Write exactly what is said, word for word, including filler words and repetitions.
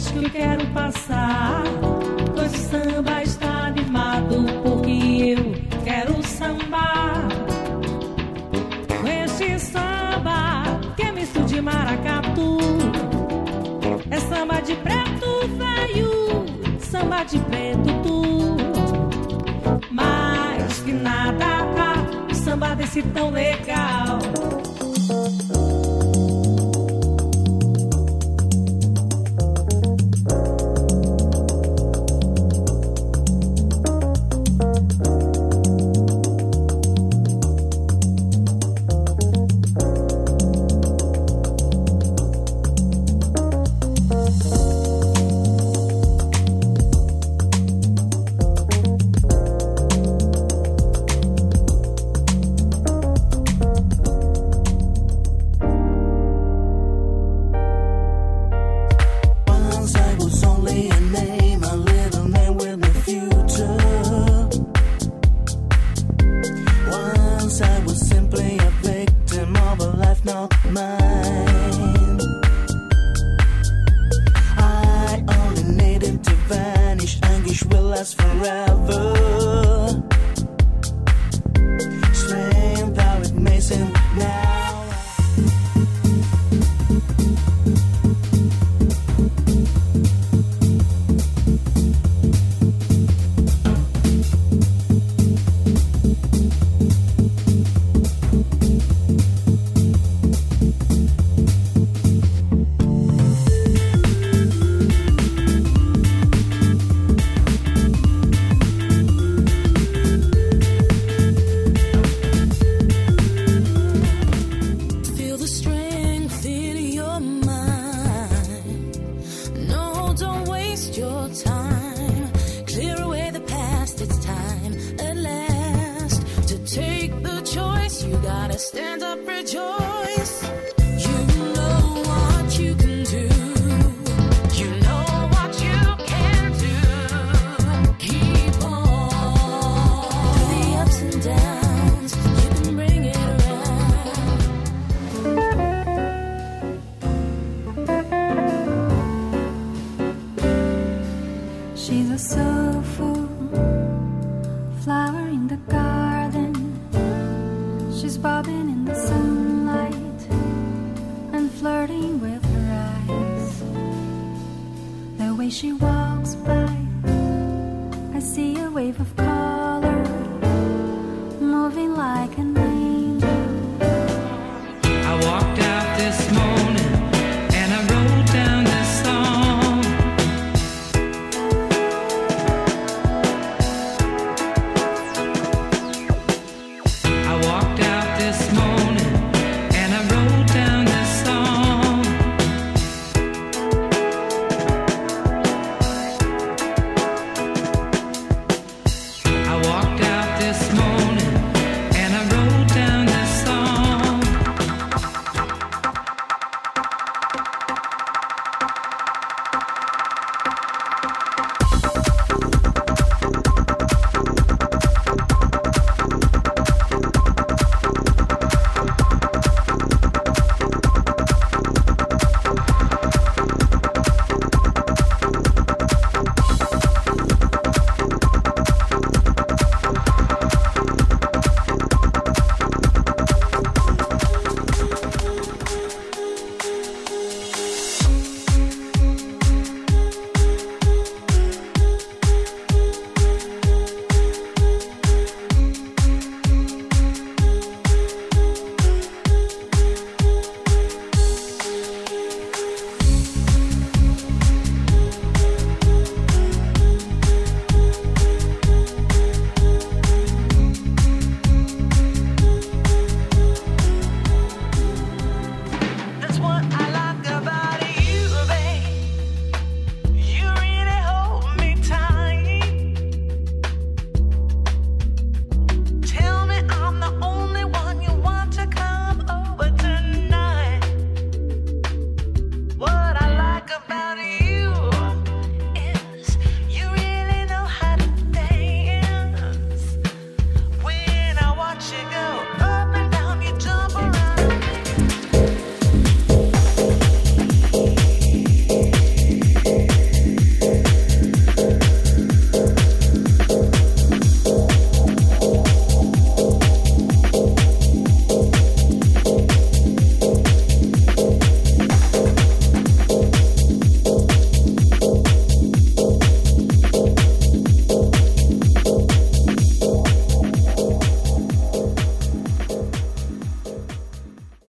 noite que eu quero passar com esse samba está animado, porque eu quero sambar com esse samba que é misto de maracatu. É samba de preto velho, samba de preto tu. Mais que nada, o samba desse tão legal. She's a soulful flower in the garden. She's bobbing in the sunlight and flirting with her eyes. The way she walks by, I see a wave of color moving like an